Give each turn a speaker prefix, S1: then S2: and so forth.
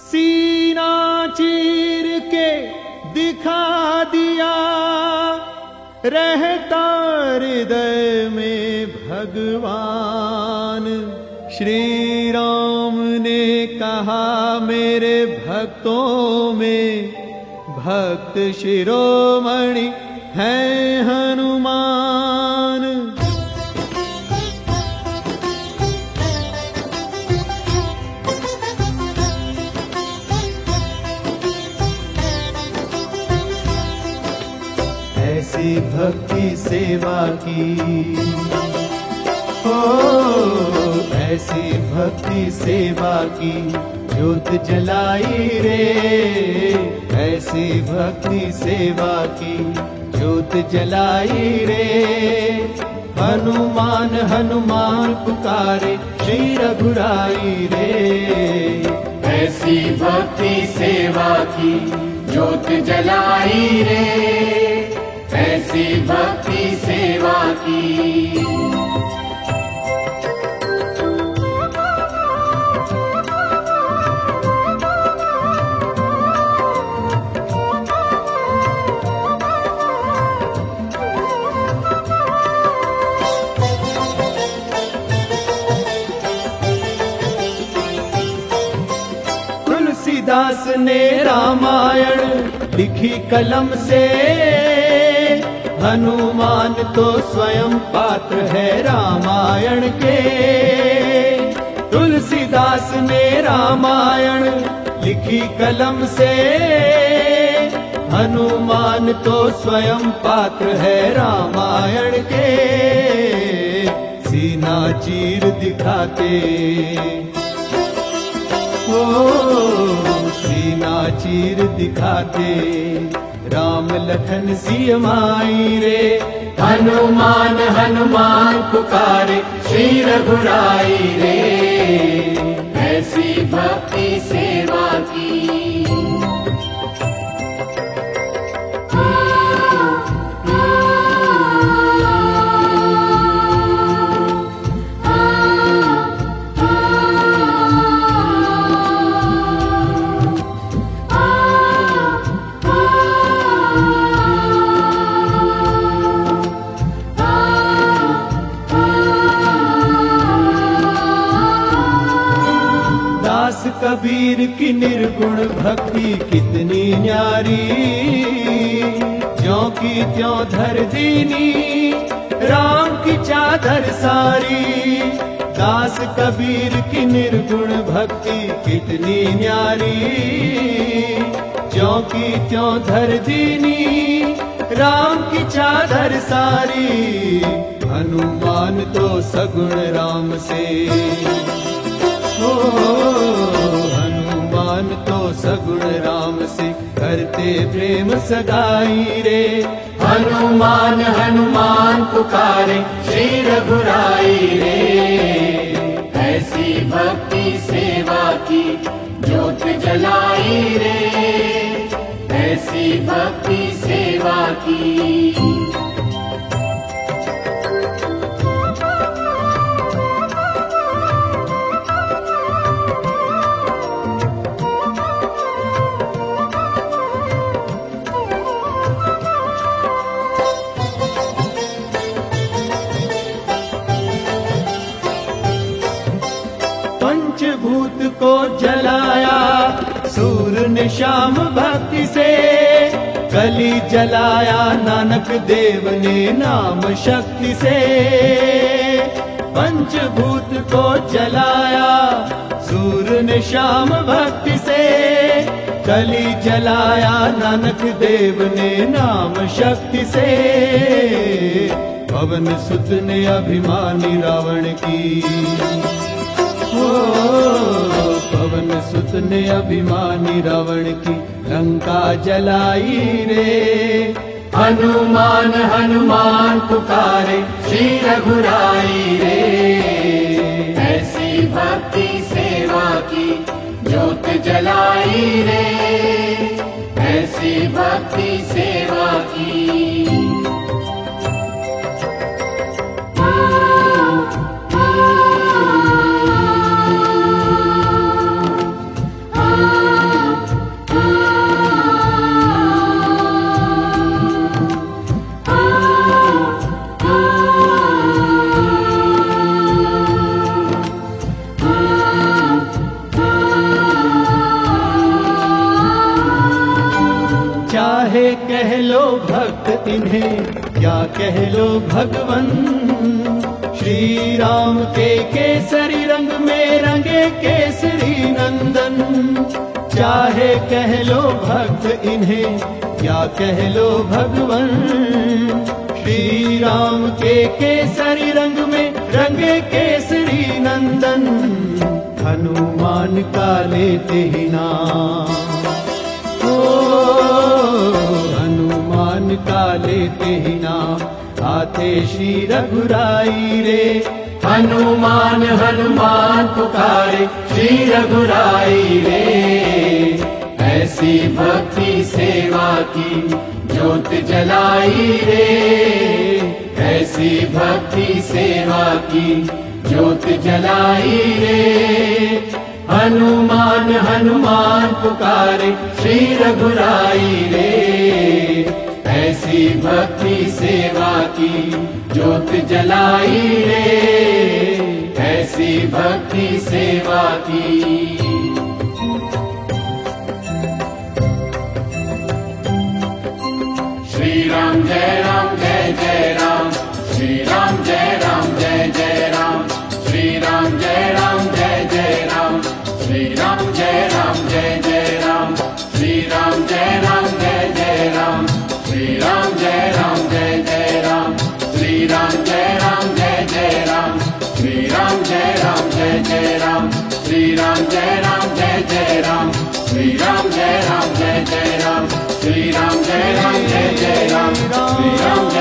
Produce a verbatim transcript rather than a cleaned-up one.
S1: सीना चीर के दिखा दिया, रहता हृदय में भगवान। श्री राम ने कहा मेरे भक्तों में भक्त शिरोमणि है हनुमान। ऐसी भक्ति सेवा की, हो ऐसी भक्ति सेवा की ज्योत जलाई रे। ऐसी भक्ति सेवा की ज्योत जलाई रे। हनुमान हनुमान पुकारे श्री रघुराई रे।
S2: ऐसी भक्ति सेवा की ज्योत जलाई रे। ऐसी भक्ति सेवा की।
S1: तुलसीदास ने रामायण लिखी कलम से, हनुमान तो स्वयं पात्र है रामायण के। तुलसीदास ने रामायण लिखी कलम से, हनुमान तो स्वयं पात्र है रामायण के। सीना चीर दिखाते, ओ सीना चीर दिखाते राम लखन सिय माई रे।
S2: हनुमान हनुमान पुकारे श्री रघुराई रे। ऐसी भक्ति सेवा की।
S1: कबीर की निर्गुण भक्ति कितनी न्यारी, ज्यों की त्यों धर दीनी राम की चादर सारी। दास कबीर की निर्गुण भक्ति कितनी न्यारी, ज्यों की त्यों धर दीनी राम की चादर सारी। हनुमान तो सगुण राम से, ओ हनुमान तो सगुण राम से करते प्रेम सगाई रे।
S2: हनुमान हनुमान पुकारे श्री रघुराई रे। ऐसी भक्ति सेवा की ज्योत जलाई रे। ऐसी भक्ति सेवा की।
S1: पंचभूत को जलाया सूर्य ने श्याम भक्ति से, कली जलाया नानक देव ने नाम शक्ति से। पंचभूत को जलाया सूर्य ने श्याम भक्ति से, कली जलाया नानक देव ने नाम शक्ति से। पवन सुत ने अभिमानी रावण की, पवन सुत ने अभिमानी रावण की लंका जलाई रे।
S2: हनुमान हनुमान पुकारे श्री रघुराई रे। ऐसी भक्ति सेवा की ज्योत जलाई रे। ऐसी भक्ति सेवा की। Ah
S1: चाहे कह लो भक्त इन्हें या कह लो भगवन, श्री राम के केसरी रंग में रंगे केसरी नंदन। चाहे कह लो भक्त इन्हें या कह लो भगवन, श्री राम के केसरी रंग में रंगे केसरी नंदन। हनुमान का लेते ही नाम, ओ हनुमान का लेते ही नाम, आते श्री रघुराई रे।
S2: हनुमान हनुमान पुकारे श्री रघुराई रे। ऐसी भक्ति सेवा की ज्योत जलाई रे। ऐसी भक्ति सेवा की ज्योत जलाई रे। हनुमान हनुमान पुकारे श्री रघुराई रे। ऐसी भक्ति सेवा की ज्योत जलाई रे। ऐसी भक्ति सेवा की। श्री राम जय राम जय जय राम, श्री राम जय राम जय जय राम, श्री राम जय राम जय जय राम, श्री राम जय राम जय जय राम, श्री राम जय राम जय जय राम, श्री राम जय राम जय जय राम, श्री राम जय राम जय जय राम, श्री राम जय राम जय जय राम, श्री राम जय राम जय जय राम, श्री राम जय राम जय जय राम, श्री राम जय राम जय जय राम, श्री राम